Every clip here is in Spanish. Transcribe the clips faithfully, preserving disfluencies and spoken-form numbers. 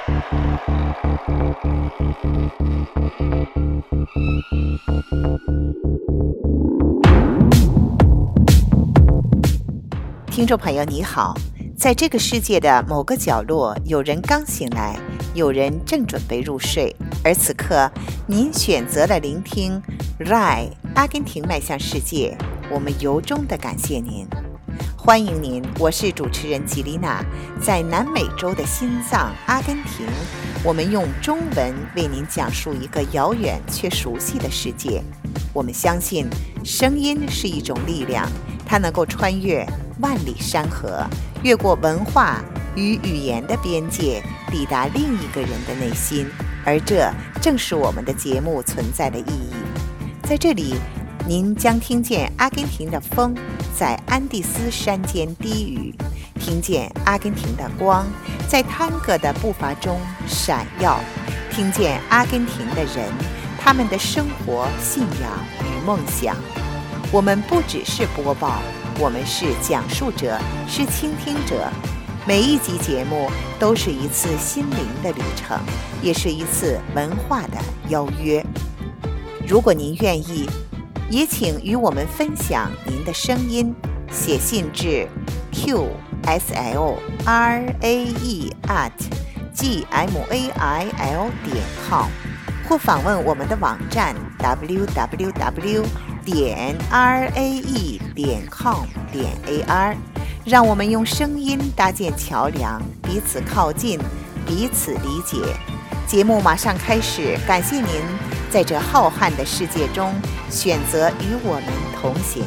听众朋友你好，在这个世界的某个角落，有人刚醒来，有人正准备入睡，而此刻您选择了聆听 R A I 阿根廷迈向世界，我们由衷的感谢您。欢迎您，我是主持人吉丽娜，在南美洲的心脏阿根廷，我们用中文为您讲述一个遥远却熟悉的世界。我们相信声音是一种力量，它能够穿越万里山河，越过文化与语言的边界，抵达另一个人的内心，而这正是我们的节目存在的意义。在这里，您将听见阿根廷的风在安第斯山间低语，听见阿根廷的光在探戈的步伐中闪耀，听见阿根廷的人，他们的生活、信仰与梦想。我们不只是播报，我们是讲述者，是倾听者。每一集节目都是一次心灵的旅程，也是一次文化的邀约。如果您愿意，也请与我们分享您的声音，写信至 q s l r a e at g m a i l 点 com， 或访问我们的网站 w w w 点 r a e 点 com 点 a r， 让我们用声音搭建桥梁，彼此靠近，彼此理解。节目马上开始，感谢您在这浩瀚的世界中选择与我们同行。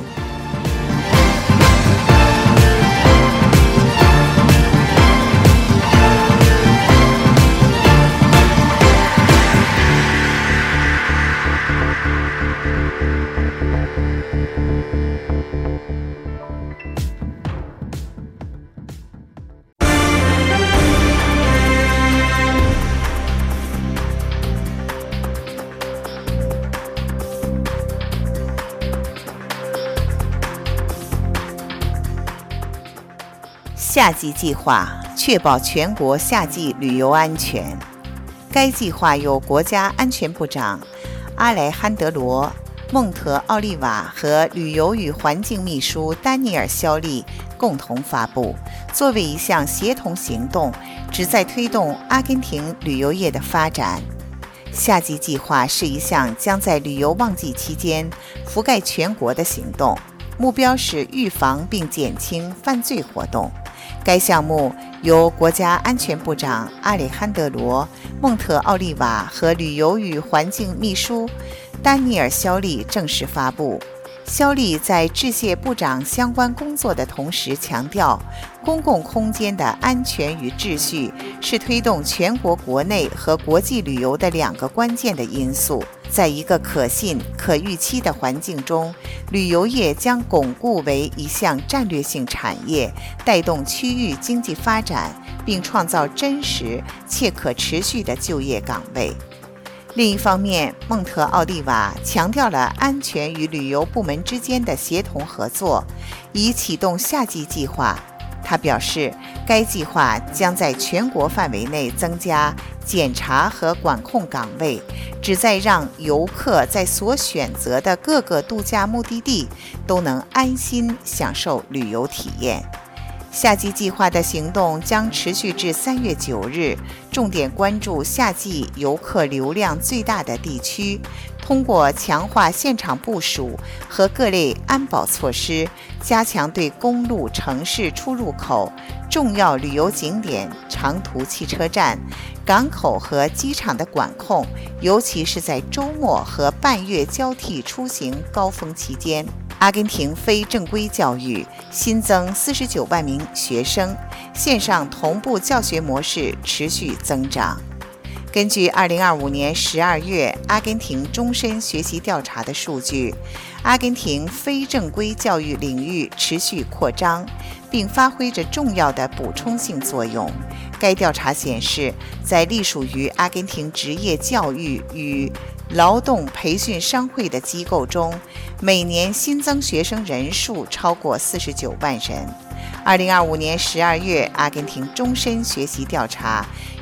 夏季计划确保全国夏季旅游安全。该计划由国家安全部长阿莱罕德罗·孟特奥利瓦和旅游与环境秘书丹尼尔·肖利共同发布，作为一项协同行动，旨在推动阿根廷旅游业的发展。夏季计划是一项将在旅游旺季期间覆盖全国的行动，目标是预防并减轻犯罪活动。该项目由国家安全部长阿里罕德罗·孟特奥利瓦和旅游与环境秘书丹尼尔·肖利正式发布。肖利在致谢部长相关工作的同时强调，公共空间的安全与秩序是推动全国国内和国际旅游的两个关键的因素。在一个可信、可预期的环境中，旅游业将巩固为一项战略性产业，带动区域经济发展，并创造真实且可持续的就业岗位。另一方面，孟特奥利瓦强调了安全与旅游部门之间的协同合作，以启动夏季计划。他表示，该计划将在全国范围内增加检查和管控岗位，旨在让游客在所选择的各个度假目的地都能安心享受旅游体验。夏季计划的行动将持续至三月九日，重点关注夏季游客流量最大的地区，通过强化现场部署和各类安保措施，加强对公路、城市出入口、重要旅游景点、长途汽车站、港口和机场的管控，尤其是在周末和半月交替出行高峰期间。阿根廷非正规教育新增四十九万名学生，线上同步教学模式持续增长。根据二零二五年十二月阿根廷终身学习调查的数据，阿根廷非正规教育领域持续扩张，并发挥着重要的补充性作用。该调查显示，在隶属于阿根廷职业教育与劳动培训商会的机构中，每年新增学生人数超过四十九万人。二零二五年十二月阿根廷终身学习调查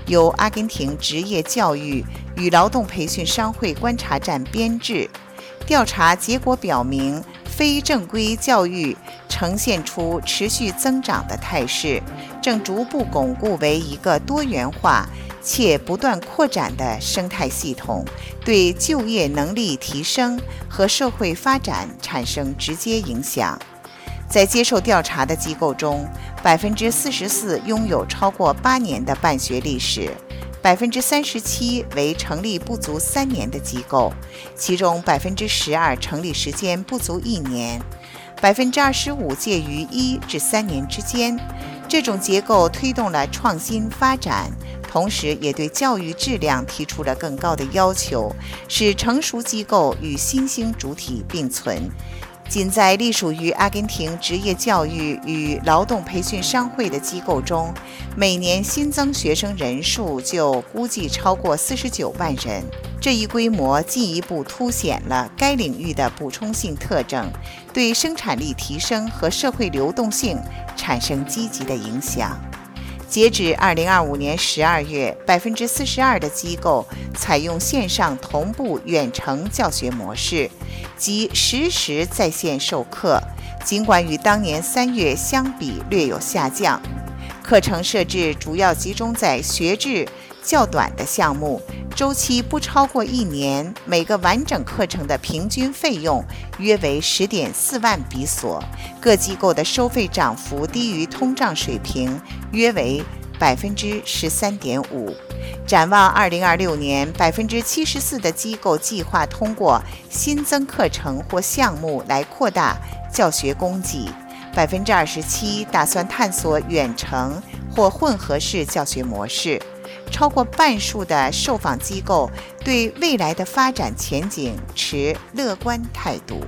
由阿根廷职业教育与劳动培训商会观察站编制。调查结果表明，非正规教育呈现出持续增长的态势，正逐步巩固为一个多元化且不断扩展的生态系统，对就业能力提升和社会发展产生直接影响。在接受调查的机构中，百分之四十四拥有超过八年的办学历史，百分之三十七为成立不足三年的机构，其中百分之十二成立时间不足一年，百分之二十五介于一至三年之间。这种结构推动了创新发展，同时也对教育质量提出了更高的要求，使成熟机构与新兴主体并存。仅在隶属于阿根廷职业教育与劳动培训商会的机构中，每年新增学生人数就估计超过四十九万人。这一规模进一步凸显了该领域的补充性特征，对生产力提升和社会流动性产生积极的影响。截至二零二五年十二月，百分之四十二的机构采用线上同步远程教学模式，即实时在线授课，尽管与当年三月相比略有下降。课程设置主要集中在学制较短的项目，周期不超过一年，每个完整课程的平均费用约为十点四万比索，各机构的收费涨幅低于通胀水平，约为百分之十三点五。展望二零二六年，百分之七十四的机构计划通过新增课程或项目来扩大教学供给。百分之二十七打算探索远程或混合式教学模式。超过半数的受访机构对未来的发展前景持乐观态度。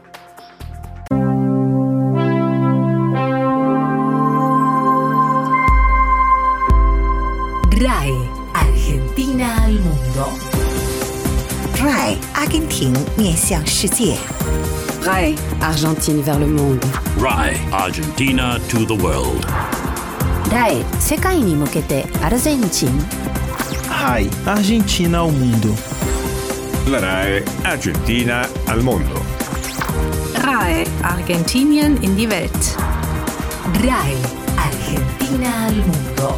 R A I Argentina al mundo。 R A I 阿根廷面向世界。 R A I Argentine vers le monde。 R A I Argentina to the world。 R A I 世界に向けてアルゼンチン。 R A I Argentina al mundo。 La R A I Argentina al mundo。 R A I Argentinien in die Welt。 R A I Argentina al mundo。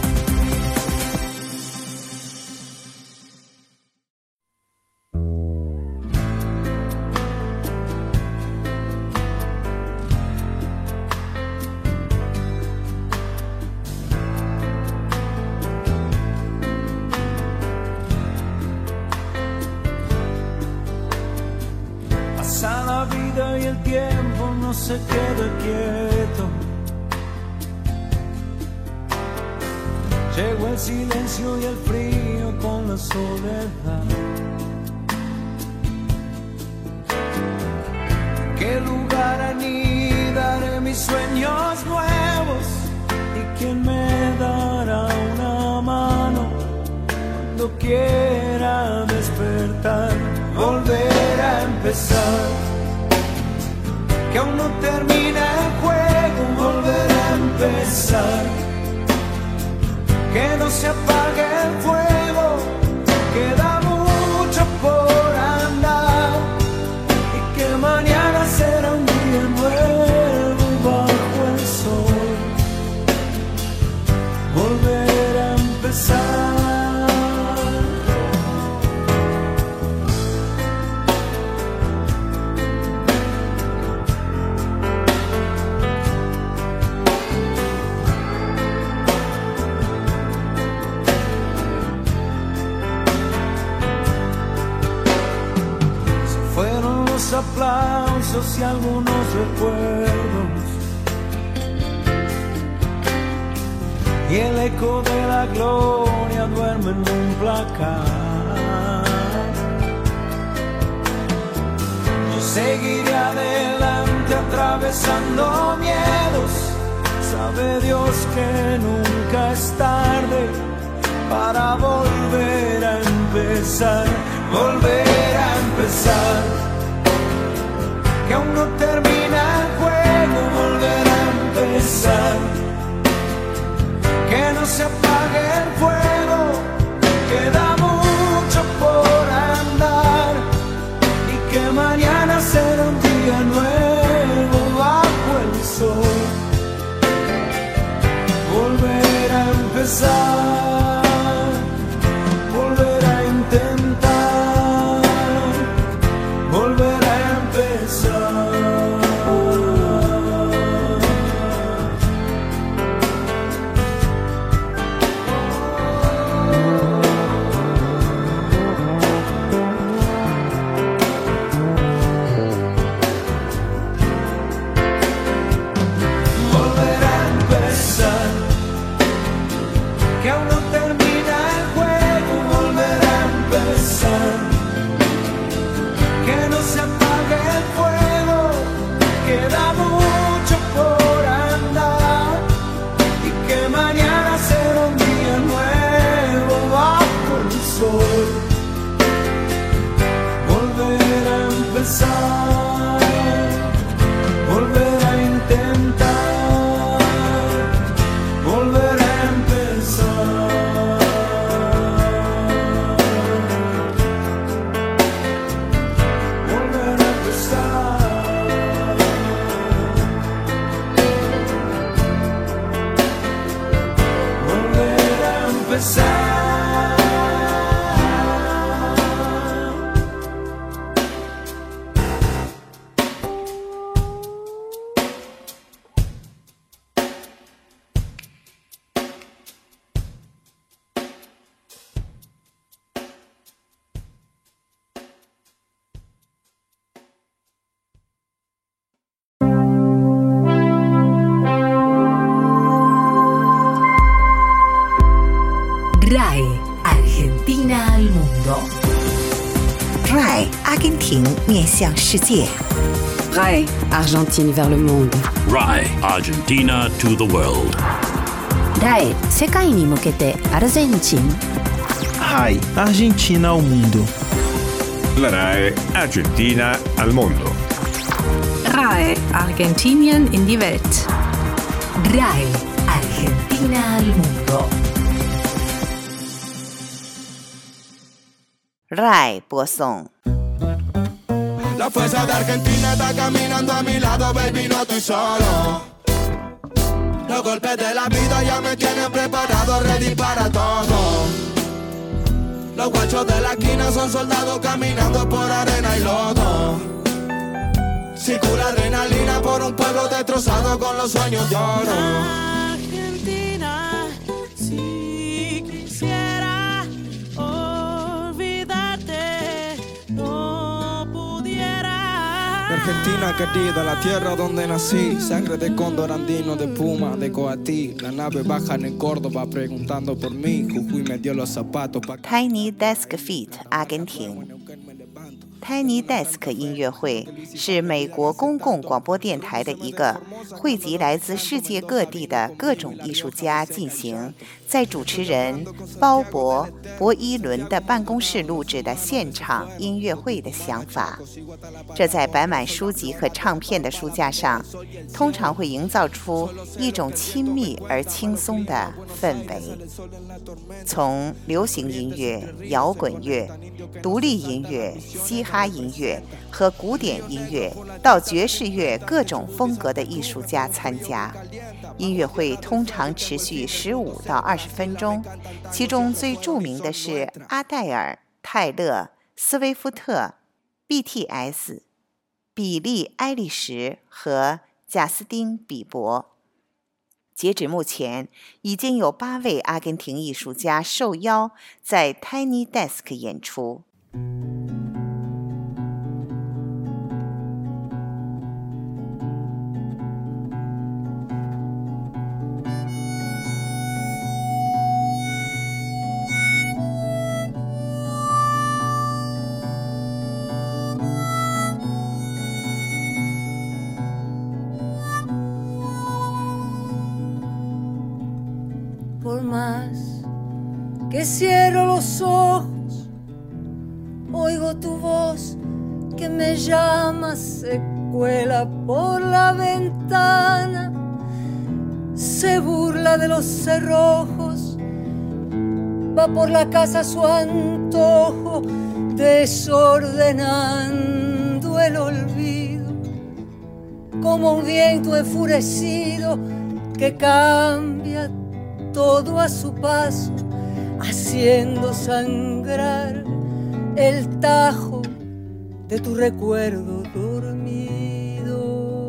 Pasa la vida y el tiempo no se queda quieto. Llegó el silencio y el frío con la soledad. ¿Qué lugar anidaré mis sueños nuevos? ¿Y quién me dará una mano cuando quiera despertar? Volver a empezar, que aún no termina el juego. Volver a empezar, que no se apague el fuego. Queda mucho por andar y que mañana será un día nuevo bajo el sol. Volver a empezar. Aplausos y algunos recuerdos, y el eco de la gloria duerme en un placar. Yo seguiré adelante atravesando miedos. Sabe Dios que nunca es tarde para volver a empezar, volver a empezar, que aún no termina el juego. Volver a empezar, que no se apague el fuego. empezar, volver a intentar, volver a empezar. Volver a empezar, que aún no termina el juego. Volver a empezar, que no se apague el fuego, queda mucho por andar, y que mañana será un día nuevo bajo el sol. Volver a empezar, volver a intentar, volver a empezar, volver a empezar, volver a empezar. R A E Argentina al mundo. R A E 阿根廷面向世界。 R A E Argentine vers le monde. R A E Argentina to the world. R A E 世界に向けてアルゼンチン。 R A E Argentina ao mundo. La R A E Argentina al mundo. R A E Argentinien in die Welt. R A E Argentina al mundo. R A E 播送。 La fuerza de Argentina está caminando a mi lado, baby, no estoy solo. Los golpes de la vida ya me tienen preparado, ready para todo. Los guachos de la esquina son soldados caminando por arena y lodo. Circula adrenalina por un pueblo destrozado con los sueños de oro. Argentina, si quisiera olvidarte, no pudiera. Argentina querida, la tierra donde nací, sangre de cóndor andino, de puma, de coatí. La nave baja en Córdoba preguntando por mí, Jujuy me dio los zapatos pa' Tiny Desk Feat 阿根廷。 Tiny Desk 音乐会是美国公共广播电台的一个汇集来自世界各地的各种艺术家进行在主持人鲍勃·博伊伦的办公室录制的现场音乐会的想法。这在摆满书籍和唱片的书架上，通常会营造出一种亲密而轻松的氛围。从流行音乐、摇滚乐、独立音乐、嘻哈音乐和古典音乐到爵士乐各种风格的艺术家参加。音乐会通常持续十五到二十分钟，其中最著名的是阿黛尔、泰勒、斯威夫特、B T S、比利·埃利什和贾斯汀·比伯。截止目前，已经有八位阿根廷艺术家受邀在 Tiny Desk 演出。 Por más que cierro los ojos, oigo tu voz que me llama, se cuela por la ventana, se burla de los cerrojos, va por la casa a su antojo, desordenando el olvido, como un viento enfurecido que cambia todo a su paso, haciendo sangrar el tajo de tu recuerdo dormido.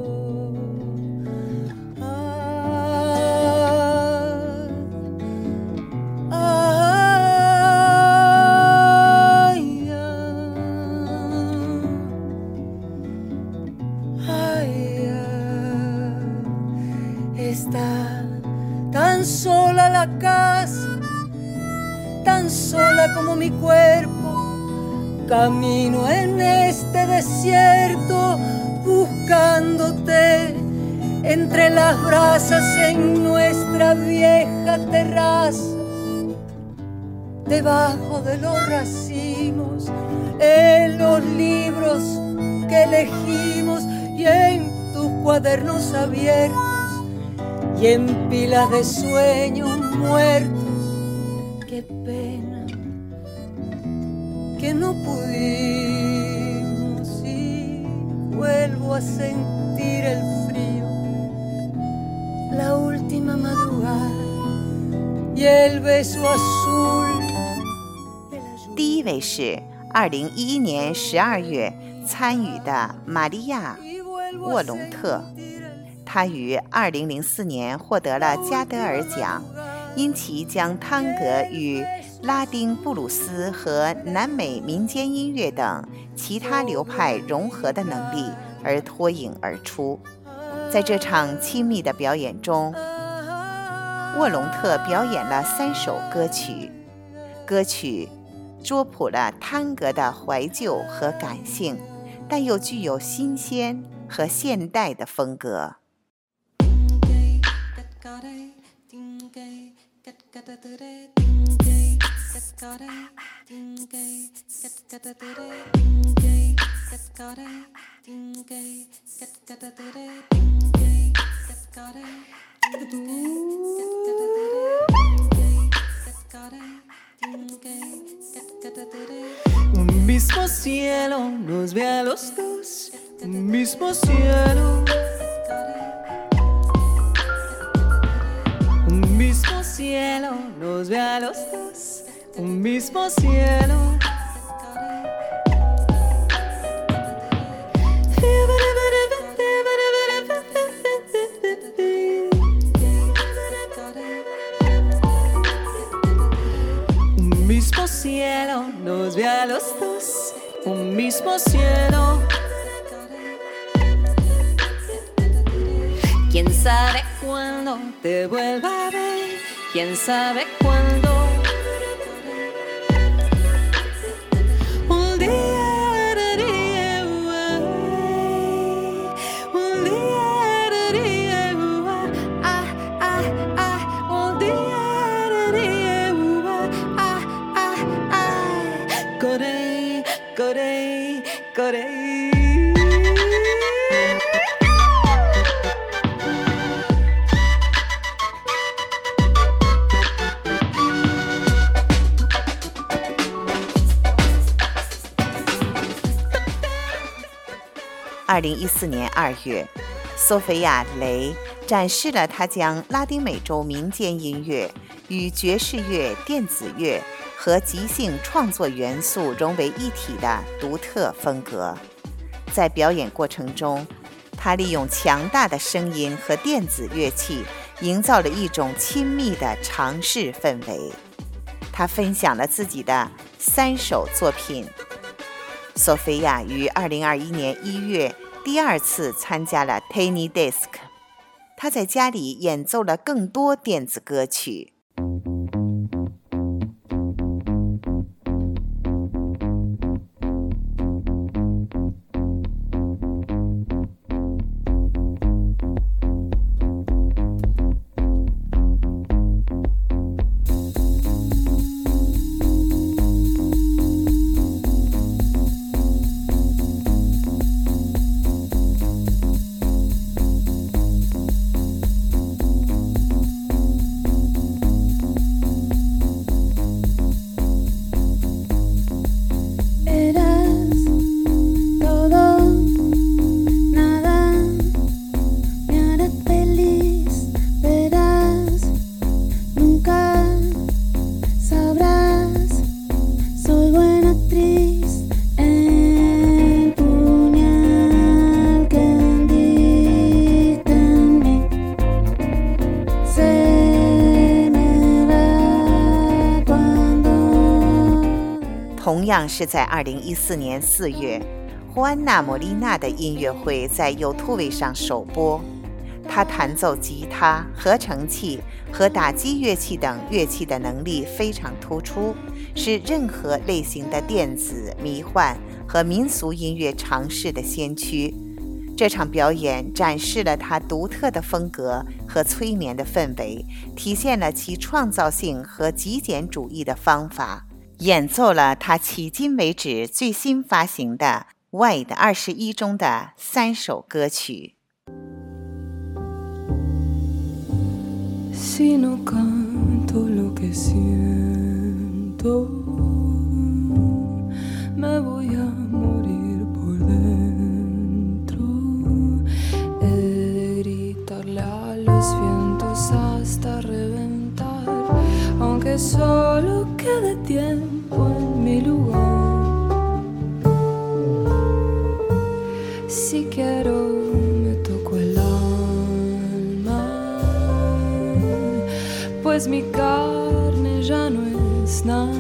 Ah, ay, ay, ay, está tan sola la casa, tan sola como mi cuerpo. Camino en este desierto buscándote entre las brasas en nuestra vieja terraza, debajo de los racimos, en los libros que elegimos y en tus cuadernos abiertos y en pilas de sueños muertos. Qué pena que no pudimos y vuelvo a sentir el frío, la última madrugada y el beso azul。 第一位是二零一一年十二月参与的玛利亚·沃隆特，她于二零零四年获得了加德尔奖，因其将探戈与拉丁布鲁斯和南美民间音乐等其他流派融合的能力而脱颖而出。在这场亲密的表演中，沃隆特表演了三首歌曲，歌曲捉捕了探戈的怀旧和感性，但又具有新鲜和现代的风格。 Un mismo cielo nos ve a los dos, un mismo cielo. Un mismo cielo nos ve a los dos, un mismo cielo. Un mismo cielo nos ve a los dos, un mismo cielo. ¿Quién sabe cuándo te vuelva a ver? ¿Quién sabe cuándo? Un día, un día, ah, ah, ah, un día, ah, ah, ah, corre, corre, corre. 二零一四年二月，索菲亚·雷展示了她将拉丁美洲民间音乐与爵士乐、电子乐和即兴创作元素融为一体的独特风格。在表演过程中，她利用强大的声音和电子乐器，营造了一种亲密的尝试氛围。她分享了自己的三首作品。索菲亚于二零二一年一月第二次参加了 Tiny Desk， 她在家里演奏了更多电子歌曲。 同样是在二零一四年四月，胡安娜·莫莉娜的音乐会在 YouTube 上首播。她弹奏吉他、合成器和打击乐器等乐器的能力非常突出，是任何类型的电子、迷幻和民俗音乐尝试的先驱。这场表演展示了她独特的风格和催眠的氛围，体现了其创造性和极简主义的方法，演奏了她迄今为止最新发行的 Wide 二十一中的三首歌曲。 Si no canto lo que siento, me voy a morir por dentro. He de gritarle a los vientos hasta reventar, aunque solo quede tiempo en mi lugar. Si quiero me toco el pues mi carne ya no es nada.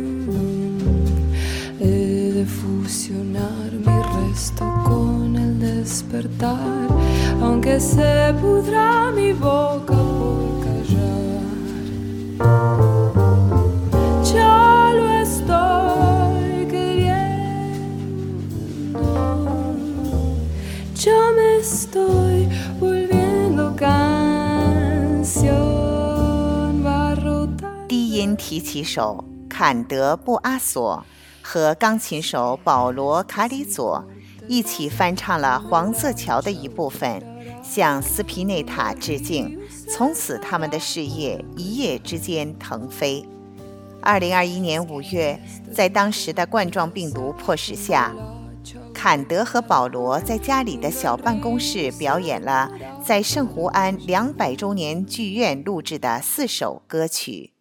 He de fusionar mi resto con el despertar, aunque se pudra mi boca por callar. Ya lo estoy queriendo, ya me estoy volviendo canción。 低音提琴手坎德·布阿索和钢琴手保罗·卡里佐一起翻唱了黄色桥的一部分，向斯皮内塔致敬，从此他们的事业一夜之间腾飞。二零二一年五月，在当时的冠状病毒迫使下，坎德和保罗在家里的小办公室表演了在圣胡安两百周年剧院录制的四首歌曲。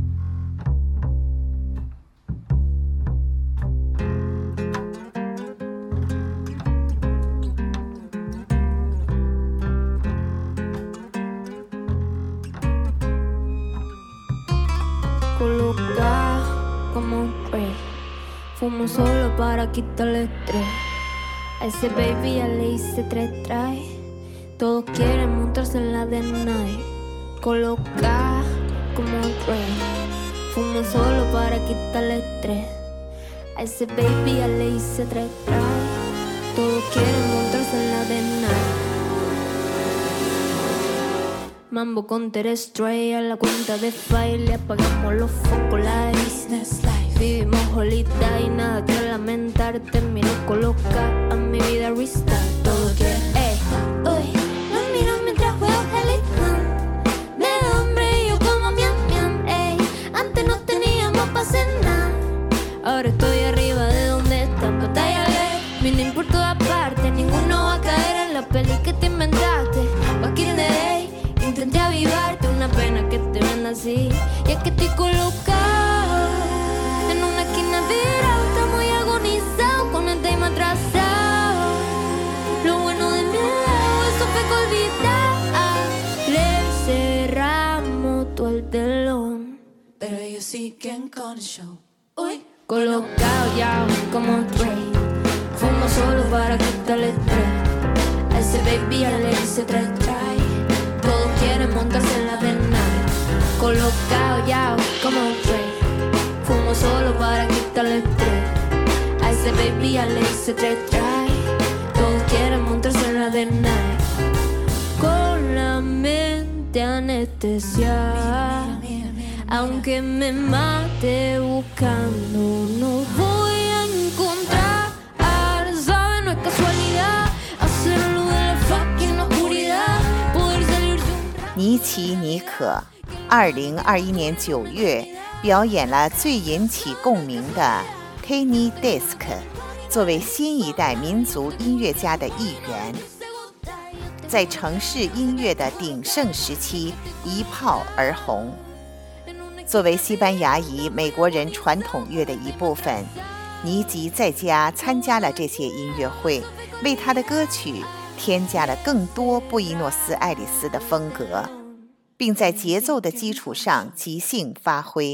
Coloca como un rey, fumo solo para quitarle estrés. A ese baby ya le hice tres try. Todos quieren montarse en la de nadie. Coloca como un rey, fumo solo para quitarle estrés. A ese baby ya le hice tres try. Todos quieren montarse en la de nadie. Mambo con Terestray a la cuenta de file, apagamos los focos, la business life. Vivimos holiday, nada que lamentar. Termino coloca a mi vida restart. Todo que eh. Uy, no miro mientras juego Helly Hunt. Me da hambre y yo como miam miam, ey. Antes no teníamos pa' cenar, ahora estoy arriba de donde están. Batallale, vine por todas partes. Ninguno va a caer en la peli que te inventaste. Back in the day intenté avivarte, una pena que te ven así. Y es que estoy colocado en una esquina virada, está muy agonizado con el tema atrasado. Lo bueno de mi lado, eso fue que olvidar. Le cerramos todo el telón, pero ellos siguen con el show. Uy, colocado ya como un rey, fumo solo para quitarle estrés. A ese baby ya le hice tres try. Todos quieren montarse en la de nadie. Colocado ya como un rey, fumo solo para quitarle estrés. A ese baby ya le hice tres try. Todos quieren montarse en la de nadie. Con la mente anestesiada, aunque me mate buscando, no voy a encontrar. ¿Sabes? No es casualidad hacerlo de la fucking oscuridad. 尼奇·尼可二零二一年九月表演了最引起共鸣的 Tiny Desk， 作为新一代民族音乐家的一员，在城市音乐的鼎盛时期一炮而红。作为西班牙裔美国人传统乐的一部分，尼吉在家参加了这些音乐会，为他的歌曲添加了更多布宜诺斯艾利斯的风格，并在节奏的基础上即兴发挥。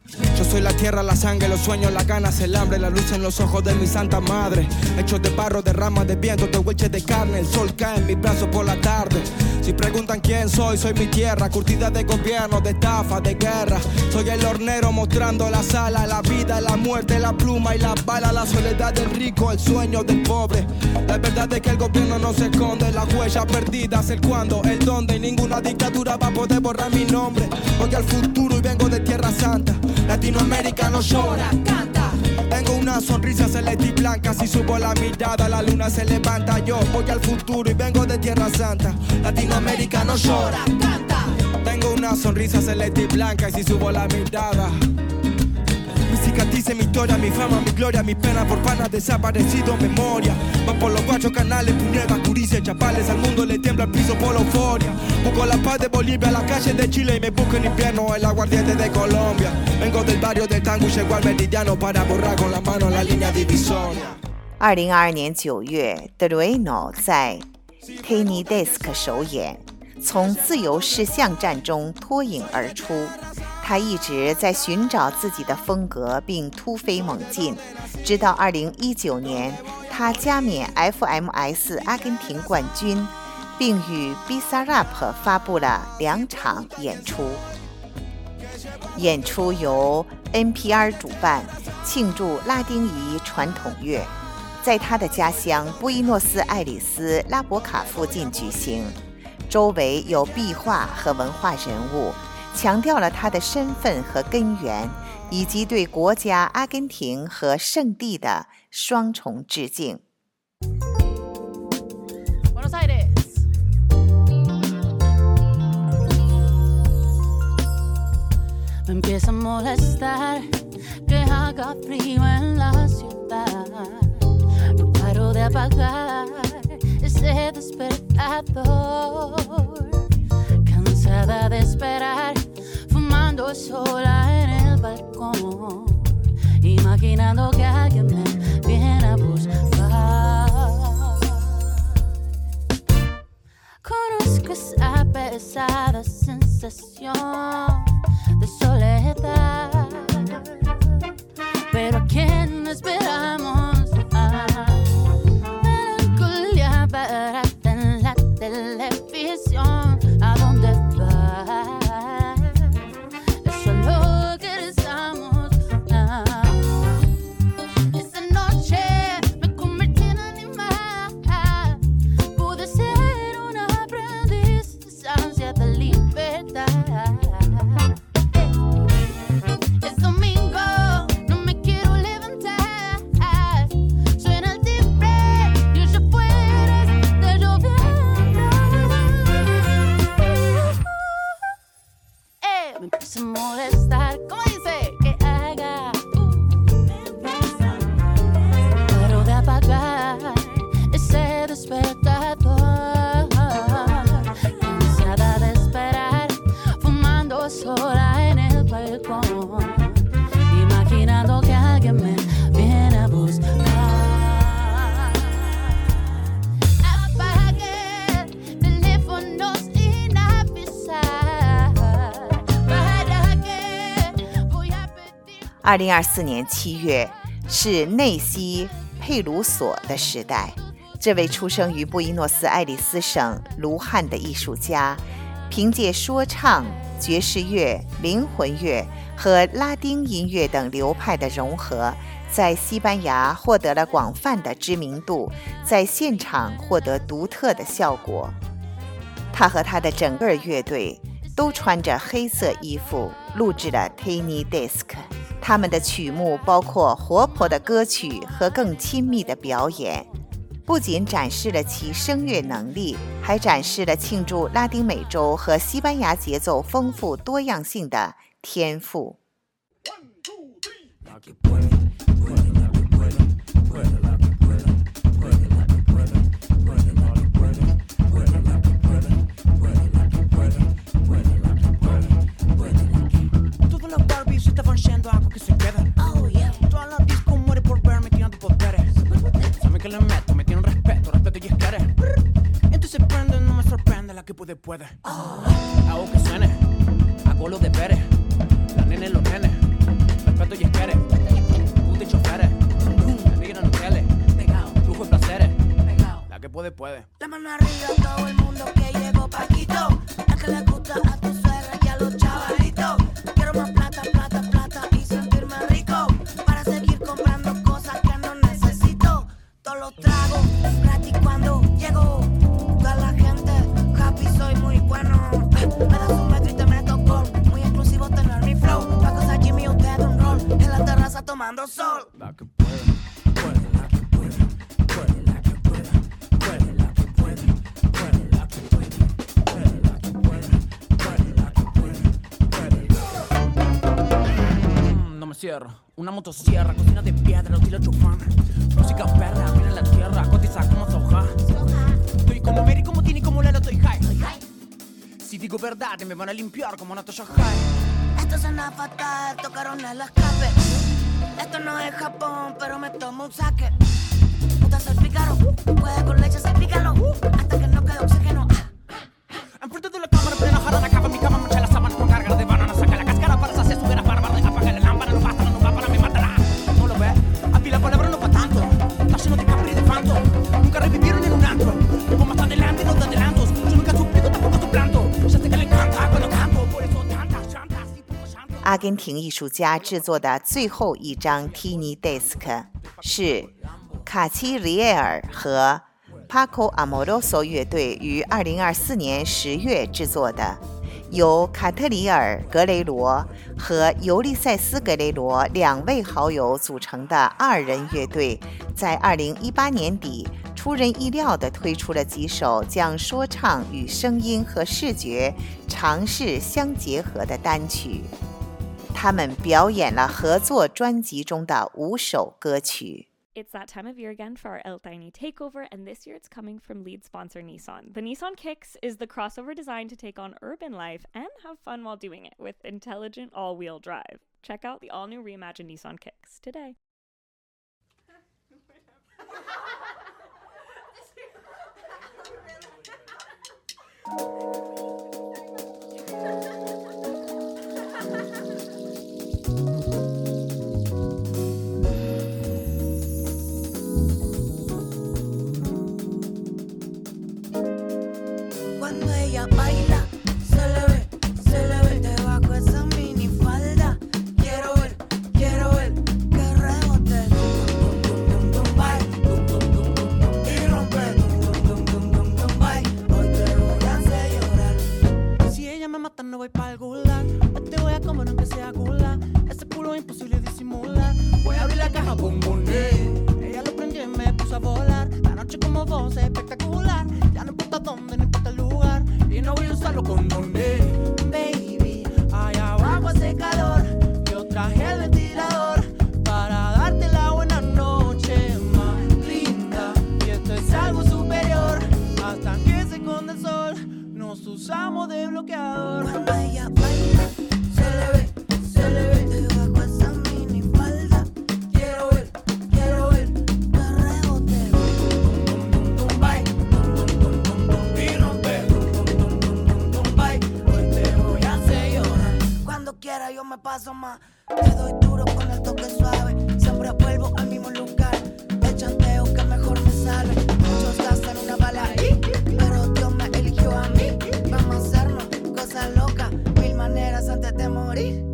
Yo soy la tierra, la sangre, los sueños, las ganas, el hambre, la luz en los ojos de mi santa madre. Hechos de barro, de ramas, de viento, de hueches de carne. El sol cae en mis brazos por la tarde. Si preguntan quién soy, soy mi tierra, curtida de gobierno, de estafa, de guerra. Soy el hornero mostrando la sala, la vida, la muerte, la pluma y la bala. La soledad del rico, el sueño del pobre. La verdad es que el gobierno no se esconde, las huellas perdidas, el cuándo, el dónde. Y ninguna dictadura va a poder borrar mi nombre. Voy al futuro y vengo de Tierra Santa. Latinoamérica no llora, canta. Tengo una sonrisa celeste y blanca. Si subo la mirada, la luna se levanta. Yo voy al futuro y vengo de Tierra Santa. Latinoamérica no llora, canta. Tengo una sonrisa celeste y blanca. Y si subo la mirada, mi cicatrices, mi historia, mi fama, mi gloria, mi pena por panas desaparecido, memoria. Va por los cuatro canales, Puneba, Curicia, Chapales. Al mundo le tiembla el piso por la euforia. Busco la paz de Bolivia, la calle de Chile. Y me busco en invierno el aguardiente de Colombia. Vengo del barrio del tango y llego al meridiano para borrar con la mano la línea divisoria. 二零二二年九月 Dueno 在 Tiny Desk 首演，从自由式巷战中脱颖而出。他一直在寻找自己的风格并突飞猛进，直到二零一九年他加冕 F M S 阿根廷冠军，并与 Bizarrap 发布了两场演出。演出由 N P R 主办，庆祝拉丁裔传统乐，在他的家乡布宜诺斯艾利斯拉博卡附近举行，周围有壁画和文化人物，强调了他的身份和根源，以及对国家阿根廷和圣地的双重致敬。 Buenos Aires. Me empieza a molestar que haga frío en la ciudad. No paro de apagar ese despertador. Cansada de esperar, fumando sola en el balcón, imaginando que alguien me viene a buscar. Conozco esa pesada sensación de soledad, pero ¿a quién esperamos? Ah, melancolía barata en la televisión. ¿A dónde vas? Eso es lo que estamos. Ah, esa noche me convertí en animal. Pude ser un aprendiz de ansia de libertad. 二零二四年七月是内西佩鲁索的时代。这位出生于布宜诺斯艾利斯省卢汉的艺术家，凭借说唱、爵士乐、灵魂乐和拉丁音乐等流派的融合，在西班牙获得了广泛的知名度，在现场获得独特的效果。他和他的整个乐队都穿着黑色衣服录制了 Tiny Desk。他们的曲目包括活泼的歌曲和更亲密的表演，不仅展示了其声乐能力，还展示了庆祝拉丁美洲和西班牙节奏丰富多样性的天赋。 Puede. Oh. Hago que suene, hago los deberes, la nene los nenes, tomando sol. La que puede, puede, la que puede, puede, la que puede, puede, la que puede, puede, la que puede, puede, la que puede, puede, la que puede, puede. No me cierro, una motosierra, cocina de piedra, estilo chufán. Música perra, mira la tierra, cotiza como soja. Estoy como Mary, como Tini, como Lelo, estoy high. Si digo verdad, me van a limpiar como Natasha High. Esto suena fatal, tocaron el escape. Esto no es Japón, pero me tomo un saque. Puta, soy pícaro, puede con leche, salpícalo. Hasta que no quede oxígeno. Enfrente de la cámara, plena jarana, acaba mi cama, mancha la sábana con carga de banana. Saca la cáscara para saciar su vera bárbara. Apaga la lámpara, no basta, no va para me matará. ¿No lo ves? Aquí la palabra no pa' tanto. Está lleno de Capri y de Fanto. Nunca revivieron en un antro. Llevo más adelante, no te adelantos. Yo nunca suplico, tampoco suplanto. Ya sé que le encanta cuando canto. Por eso tantas chantas y pocos llantos. 阿根廷艺术家制作的最后一张 Tiny Disc 是卡奇里埃尔和 Paco Amoroso 乐队于二零二四年十月制作的，由卡特里尔·格雷罗和尤利塞斯·格雷罗两位好友组成的二人乐队，在二零一八年底出人意料地推出了几首将说唱与声音和视觉尝试相结合的单曲。他们表演了合作专辑中的五首歌曲。 It's that time of year again for our El Tiny Takeover, and this year it's coming from lead sponsor Nissan. The Nissan Kicks is the crossover designed to take on urban life and have fun while doing it with intelligent all-wheel drive. Check out the all-new reimagined Nissan Kicks today. Cuando ella baila, se le ve, se le ve debajo esa mini falda. Quiero ver, quiero ver que rebote. Dum, dum, dum, dum, bye. Dum, dum, dum, dum, dum, y rompe. Dum, dum, dum, dum, dum, bye. Hoy te voy a hacer llorar. Si ella me mata no voy para algún lado. Hoy te voy a comer aunque sea gula. Ese culo es imposible disimular. Voy a abrir la caja bomboné. Ella lo prendió y me puso a volar. La noche como vos es espectacular. Ya no importa dónde, no importa el lugar. Y no voy a usarlo con doné. Baby, allá abajo hace calor. Yo traje el ventilador para darte la buena noche más linda. Y esto es algo superior. Hasta que se esconde el sol, nos usamos de bloqueador. Cuando ella baila, se le ve, se le ve debajo esa mini falda. Quiero ver, quiero ver que rebote. Dum, dum, dum, dum, bye. Dum, dum, dum, dum, dum, y rompe. Dum, dum, dum, dum, dum, bye. Hoy te voy a hacer llorar. Cuando quiera yo me paso más. Te doy duro con el toque suave. Siempre vuelvo al mismo lugar. El chanteo que mejor me sale. Muchos gastan una bala ahí, pero Dios me eligió a mí. Vamos a hacernos cosas locas, mil maneras antes de morir.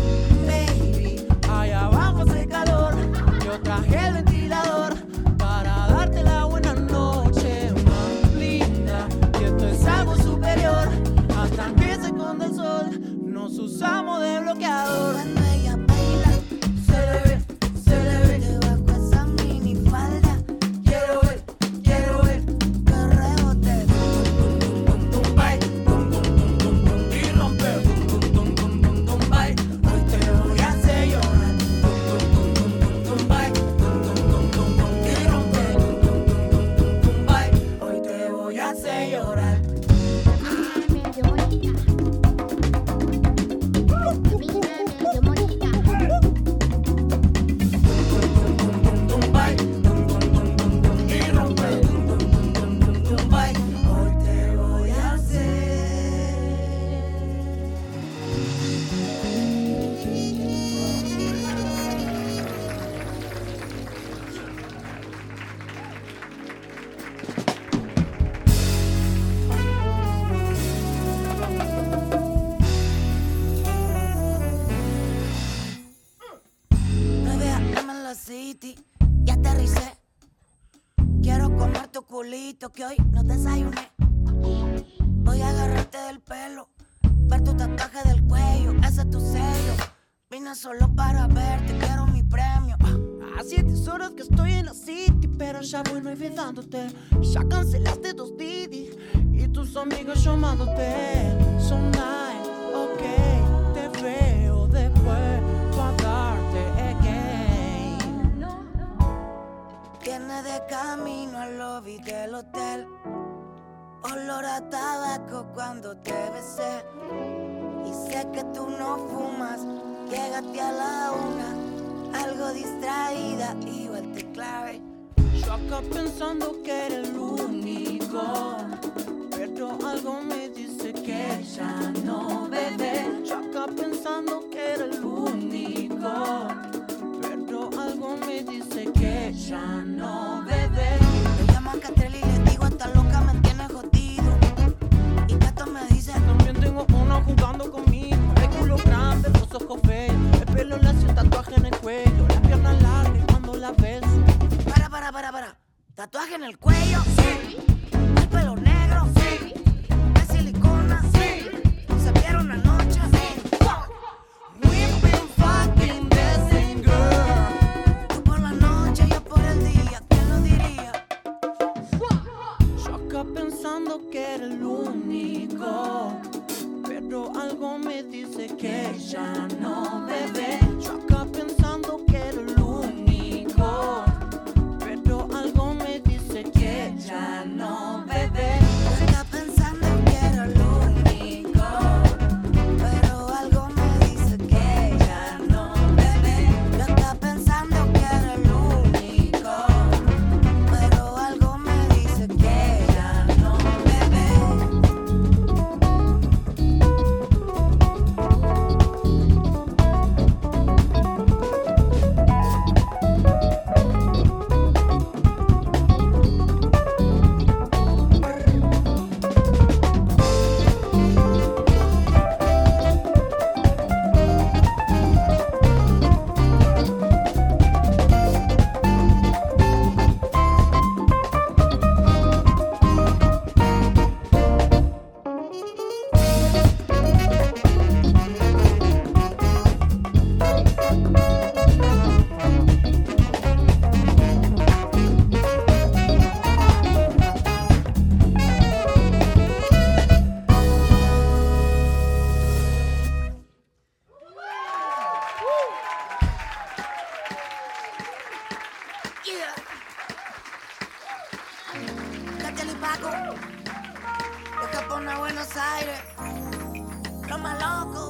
Baby, allá abajo hace calor. Yo traje el ventilador para darte la buena noche más linda. Y esto es algo superior. Hasta que se esconde el sol, nos usamos de bloqueador. Cuando ella baila, se le ve, se le ve debajo esa mini falda. Quiero ver, quiero ver que rebote. Dum, dum, dum, dum, bye. Dum, dum, dum, dum, dum, y rompe. Dum, dum, dum, dum, dum, dum, bye. Hoy te voy a hacer llorar. Dum, dum, dum, dum, dum, dum, bye. Dum, dum, dum, dum, dum, y rompe. Dum, dum, dum, dum, dum, dum, bye. Hoy te voy a hacer llorar. Ya aterricé. Quiero comer tu culito que hoy no desayuné. Voy a agarrarte del pelo, ver tu tatuaje del cuello, ese es tu sello. Vine solo para verte, quiero mi premio. Hace diez horas que estoy en la city, pero ya voy olvidándote. Ya cancelaste dos Didi y tus amigos llamándote. So nice, ok, te veo después pa' darte again. Viene de camino al lobby del hotel, olor a tabaco cuando te besé. Y sé que tú no fumas, llégate a la una, algo distraída, igual te clave. Yo acá pensando que era el único, pero algo me dice que ya no, bebé. Yo acá pensando que era el único, pero algo me dice que ya no, bebé. Me llaman Catrell y le digo, esta loca me tiene jodido. Y Cato me dice, también tengo una jugando conmigo. El culo grande, los ojos feos, el pelo lacio, tatuaje en el cuello, las piernas largas cuando la beso. Para, para, para, para. ¿Tatuaje en el cuello? Sí. ¿El pelo negro? Sí. ¿De silicona? Sí. ¿Se vieron anoche? Sí. We've been fucking dancing, girl. Tú por la noche, yo por el día, ¿quién lo diría? Yo acá pensando que era el único, pero algo me dice que ya no, bebé. Yo acá pensando que era el único, pero algo me dice que ya no, bebé. Yo acá pensando que era el único, pero algo me dice que ya no, bebé. Yo acá pensando que era el único, pero algo me dice que ya no, bebé. Catrell y Paco, de Japón a Buenos Aires, lo más loco.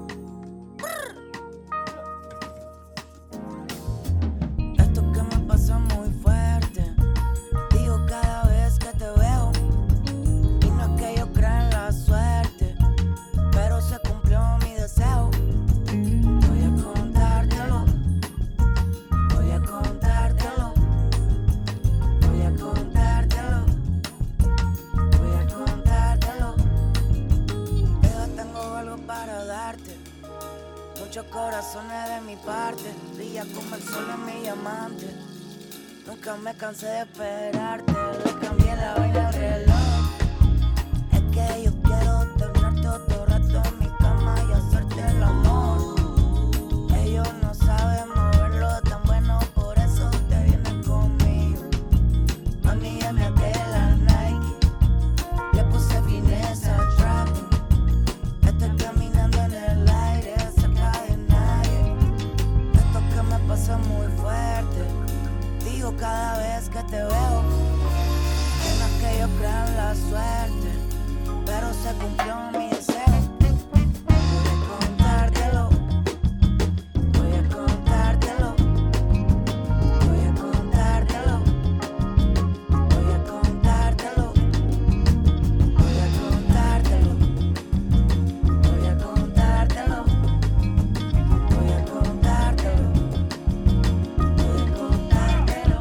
Esto que me pasa muy fuerte, digo cada vez que te veo. Y no es que yo crea en la suerte, pero se cumplió mi deseo. Voy a contártelo, voy a contártelo, voy a contártelo, voy a contártelo. Yo tengo algo para darte, muchos corazones de mi parte, brilla como el sol en mi diamante. Nunca me cansé de esperarte, le cambié la vaina al reloj. Es que yo quiero tenerte otro rato en mi cama y hacerte el amor. Ellos no saben moverlo tan bueno, por eso te vienen conmigo. Mami, ya me até la Nike, le puse fineza al trapping. Estoy caminando en el aire, cerca de nadie. Esto que me pasa muy fuerte, digo cada vez que te veo. Que no es que yo crea en la suerte, pero se cumplió mi deseo. Voy a contártelo, voy a contártelo, voy a contártelo, voy a contártelo, voy a contártelo, voy a contártelo, voy a contártelo, voy a contártelo.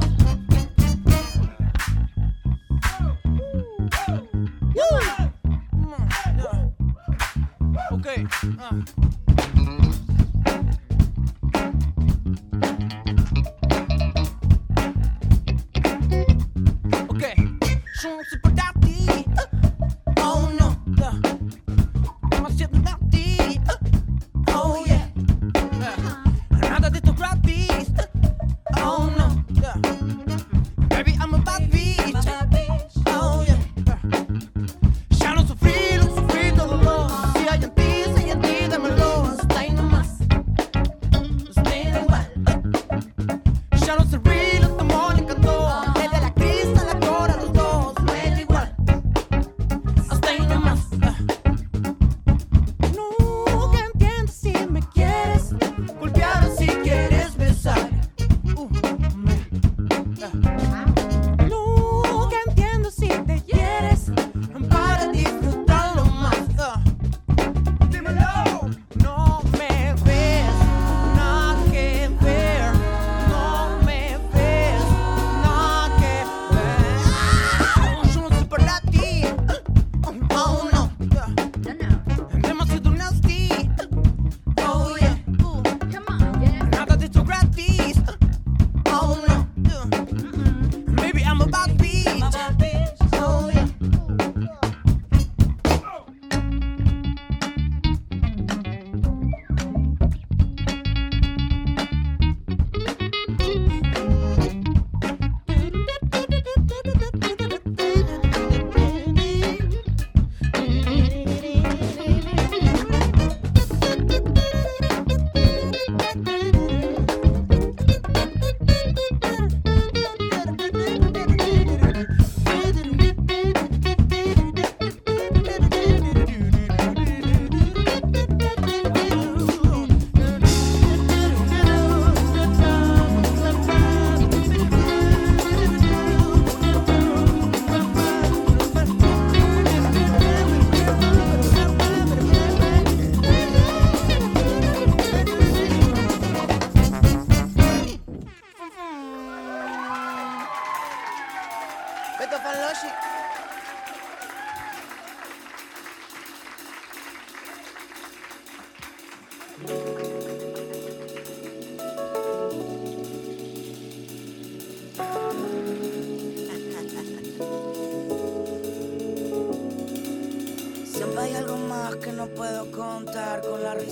Okay. Uh. Okay. Je ne suis pas d'arty. Uh. Oh no. Uh. Demasiado d'arty. Uh. Oh yeah. Uh. Nada de tu gratis.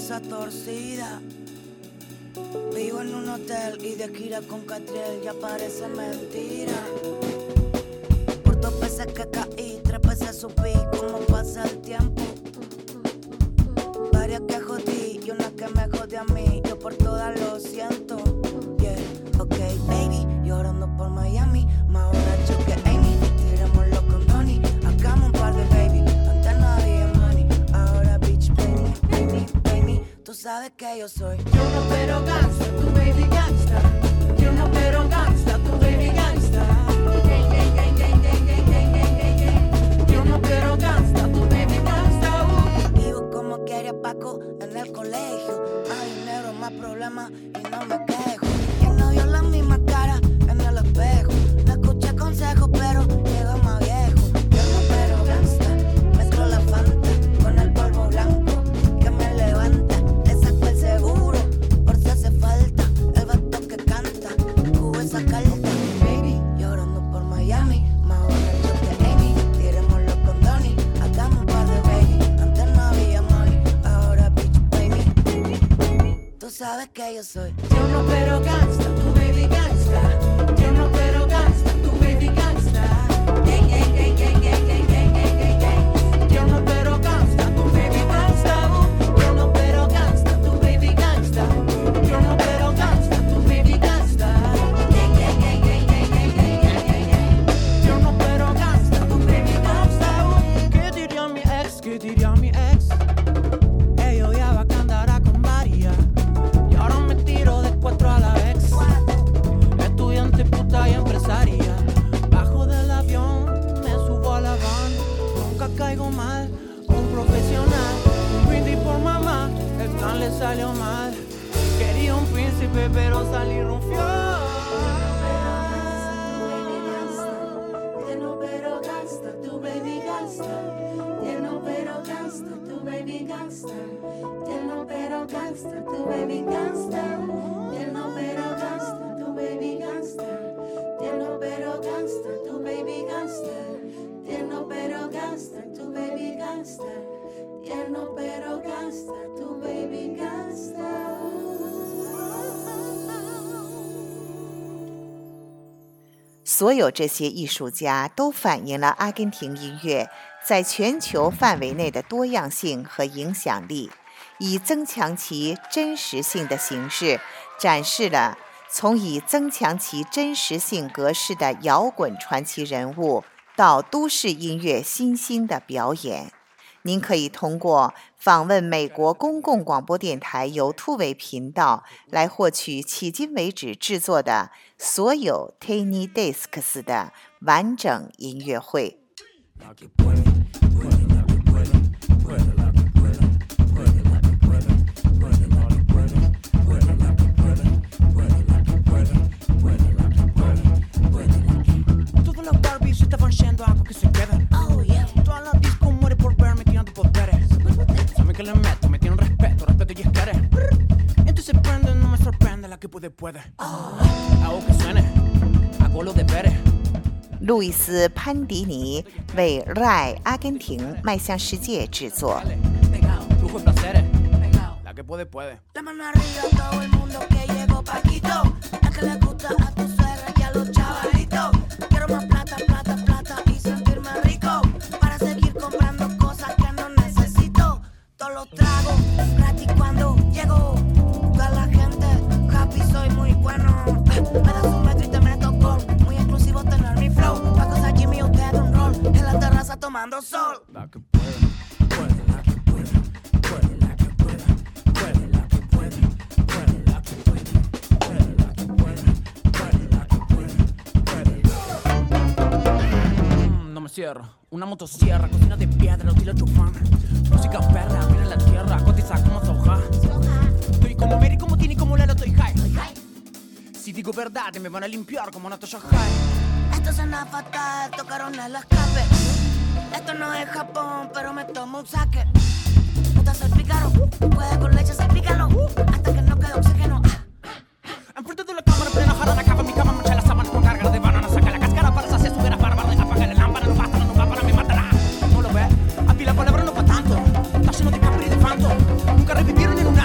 cabeza torcida. Vivo en un hotel y de gira con Catriel ya parece mentira. Por dos veces que caí, tres veces subí, como pasa el tiempo. Varias que jodí y una que me jode a mí, yo por todas lo siento. Yeah, ok baby, llorando por Miami, más borracho que Amy. Tirémoslo con Donnie, hagamos un par de baby, antes no había money, ahora bitch pay me, pay me, pay me. Tú sabes que yo soy yo no pero gangsta, tu baby gangsta. Yo no pero gangsta, tu baby gangsta. Gang, gang, gang, gang, gang, gang, gang, gang, gang, gang. Yo no pero gangsta, tu baby gangsta. Uh. Vivo como quería Paco en el colegio. Más dinero, más problemas y no me quejo. Quien no vio la misma cara en el espejo. No escuché consejos, pero llega más viejo. Yo no pero gangsta, mezclo la Fanta con el polvo blanco que me levanta. Le saco el seguro por si hace falta. El vato que canta, jugo esa carta. Baby, llorando por Miami, más borracho que Amy. Tirémoslo con Donnie, hagamos un par de baby. Antes no había money, ahora bitch pay me. Tú sabes que yo soy yo no pero gangsta, tu baby gangsta. Yo no pero gangsta, tu baby gangsta. Gang, gang, gang, gang, gang, gang, gang, gang, gang, gang. Yo no pero gangsta, tu baby gangsta. Uh. Yo no pero gangsta, tu baby gangsta. Yo no pero gangsta, tu baby gangsta. Gang, gang, gang, gang, gang, gang, gang, gang, gang, gang. Yo no pero gangsta, tu baby gangsta. Uh. ¿Qué diría mi ex? ¿Qué diría mi ex? Ella odiaba que andara con varias. Y ahora me tiro de cuatro a la ex. Estudiante, puta y empresaria. Bajo del avión, me subo a la van. Nunca caigo mal, un profesional. Un brindis por mamá, el plan le salió mal. Quería un príncipe, pero salí rufián. Pero gangsta, tu baby gangsta. Tiene pero gangsta, tu baby gangsta. Tiene pero gangsta, tu baby gangsta. Tiene pero gangsta, tu baby gangsta. Tiene pero gangsta, tu baby gangsta. Tiene pero gangsta, tu baby gangsta. Tiene pero gangsta, tu baby gangsta. 所有这些艺术家都反映了阿根廷音乐在全球范围内的多样性和影响力，以增强其真实性的形式展示了从以增强其真实性格式的摇滚传奇人物到都市音乐新兴的表演。您可以通过访问美国公共广播电台由突围频道来获取迄今为止制作的所有 Tiny Discs 的完整音乐会。路易斯·潘迪尼为 R A I 阿根廷迈向世界制作。 tomando sol. La que puede, puede, la que puede, puede, la que puede, puede, la que puede, puede, la que puede, puede, la que puede, puede, la que puede, puede. Mm, no me cierro, una motosierra, cocina de piedra, los tiros chufán. Música perra, mira en la tierra, cotiza como soja. Estoy como Mary, como Tini, como Lelo, estoy high. Si digo verdad, me van a limpiar como Natasha High. Esto suena fatal, tocaron el escape. Esto no es Japón, pero me tomo un saque. Puta salpícaro, puede con leche salpícalo. Hasta que no quede oxígeno. Enfrente de la cámara, plena jarana, acaba mi cama, mancha la sábana con carga de banana. Saca la cáscara para saciar su vera, para barra, apaga la lámpara. No basta, no va para me matará. No lo ve, aquí la palabra no va tanto. Está lleno de capri y de fanto. Nunca revivieron en una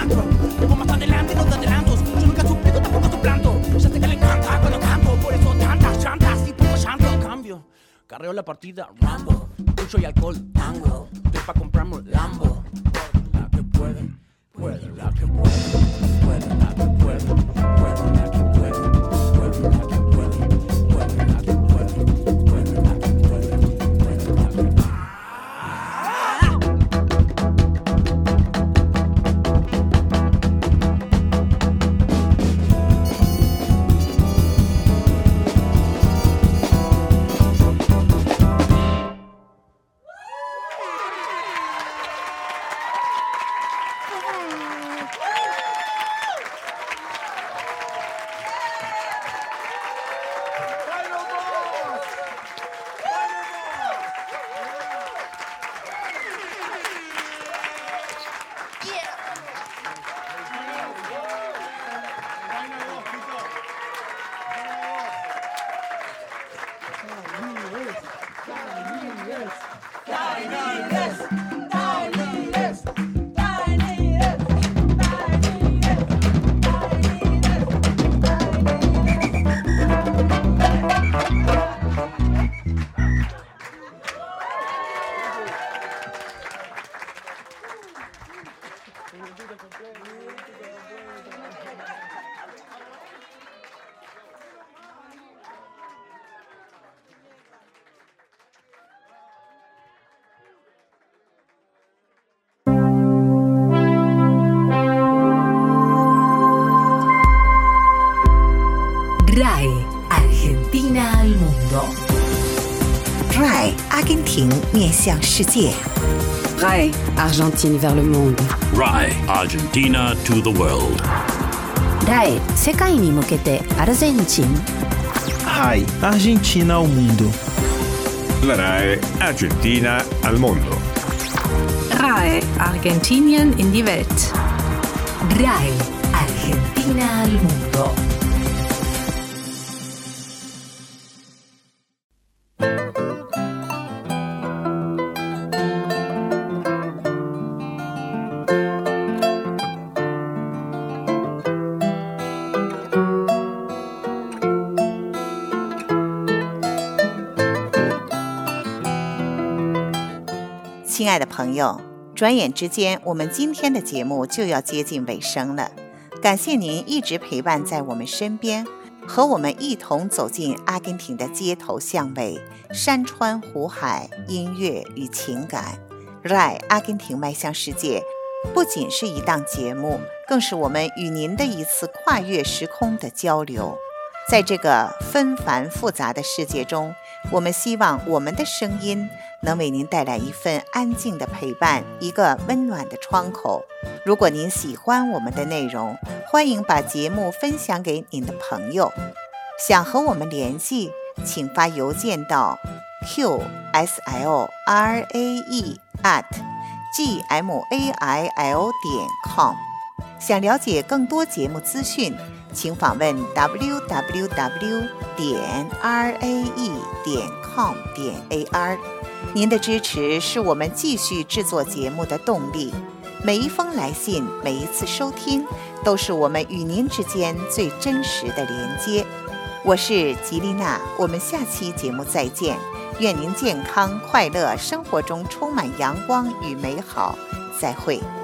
veo la partida Rambo. Pulso y alcohol, tango. Estoy pa' comprarme un Lambo. La que puede, puede, la que puede, puede, la que puede, puede, la que puede, puede, la que puede, puede, la que puede, puede, la que puede, puede, la que puede. R A E Argentina al mundo. R A E 阿根廷面向世界。 R A E Argentine vers le monde. R A E Argentina to the world. R A E 世界に向けてアルゼンチン。 R A E Argentina ao mundo. La R A E Argentina al mondo. R A E Argentinien in die Welt. R A E Argentina al mundo. R 亲爱的朋友，转眼之间，我们今天的节目就要接近尾声了。感谢您一直陪伴在我们身边，和我们一同走进阿根廷的街头巷尾、山川湖海、音乐与情感。R A E 阿根廷迈向世界，不仅是一档节目，更是我们与您的一次跨越时空的交流。在这个纷繁复杂的世界中，我们希望我们的声音能为您带来一份安静的陪伴，一个温暖的窗口。如果您喜欢我们的内容，欢迎把节目分享给您的朋友。想和我们联系，请发邮件到 q s l r a e at g m a i l 点 com。想了解更多节目资讯，请访问 w w w 点 r a e 点 com 点 a r。您的支持是我们继续制作节目的动力。每一封来信，每一次收听，都是我们与您之间最真实的连接。我是吉丽娜，我们下期节目再见。愿您健康快乐，生活中充满阳光与美好。再会。